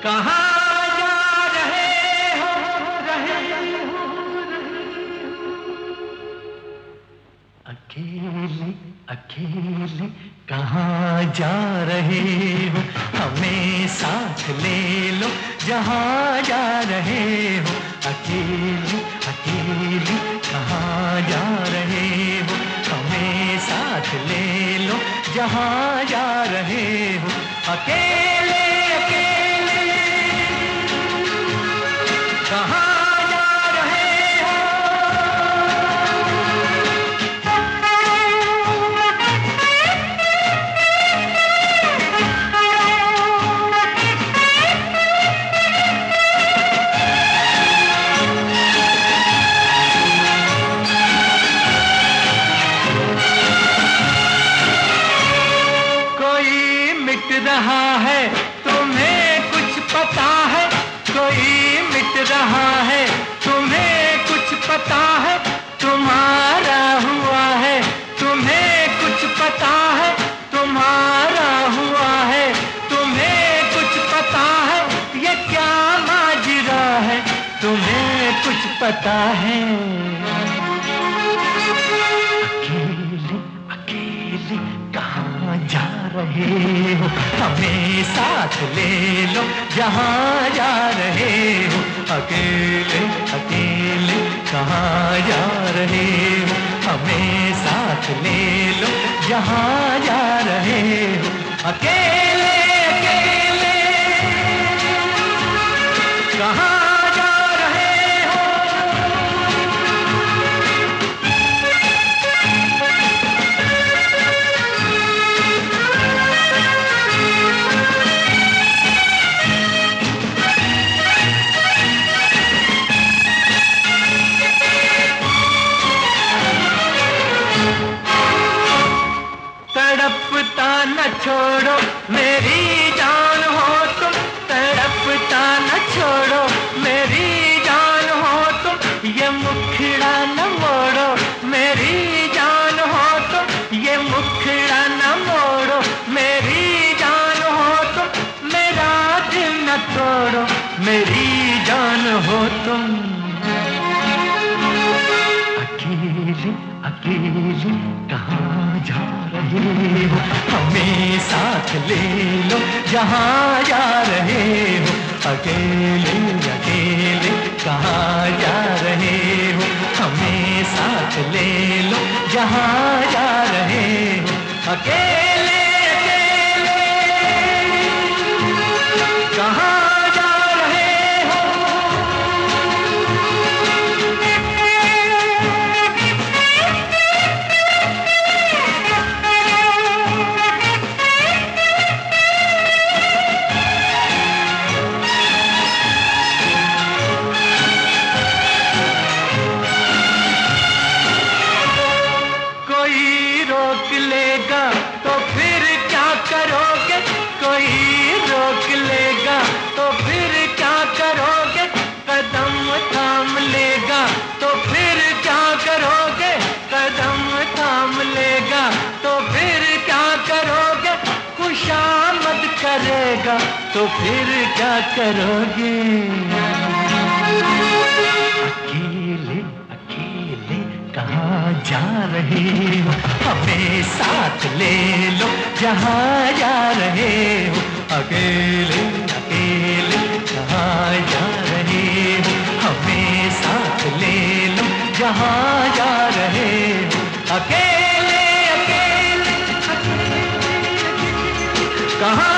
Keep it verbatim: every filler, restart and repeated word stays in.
कहाँ जा रहे हो रहे हो अकेले अकेले कहाँ जा रहे हो, हमें साथ ले लो जहाँ जा रहे हो। अकेले अकेले कहाँ जा रहे हो, हमें साथ ले लो जहाँ जा रहे हो। अकेले अकेले कहाँ रहा है, तुम्हें कुछ पता है, कोई मिट रहा है, तुम्हें कुछ पता है, तुम्हारा हुआ है, तुम्हें कुछ पता है, तुम्हारा हुआ है, तुम्हें कुछ पता है, ये क्या माजरा है, तुम्हें कुछ पता है। अकेले अकेले कहाँ जा रहे हो, हमें साथ ले लो जहाँ जा रहे हो। अकेले अकेले कहाँ जा रहे हो, हमें साथ ले लो जहाँ जा रहे हो। अकेले अकेले कहाँ तड़पता न छोड़ो मेरी जान हो तुम, तड़पता न छोड़ो मेरी जान हो तुम, ये मुखड़ा न मोड़ो मेरी जान हो तुम, ये मुखड़ा न मोड़ो मेरी जान हो तुम, मेरा दिल न तोड़ो मेरी जान हो तुम। अकेले अकेले कहाँ जा रहे हो, हमें साथ ले लो जहाँ जा रहे हो। अकेले अकेले कहाँ जा रहे हो, हमें साथ ले लो जहाँ जा रहे हो। अकेले अकेले कहाँ रोक लेगा तो फिर क्या करोगे, कोई रोक लेगा तो फिर क्या करोगे, कदम थाम लेगा तो फिर क्या करोगे, कदम थाम लेगा तो फिर क्या करोगे, खुशामद करेगा तो फिर क्या करोगे। अकेले अकेले कहाँ जा रहे हो, हमें साथ ले लो जहाँ जा रहे हो। अकेले अकेले कहाँ जा रहे हो, हमें साथ ले लो जहाँ जा रहे हो। अकेले अकेले, अकेले, अकेले कहाँ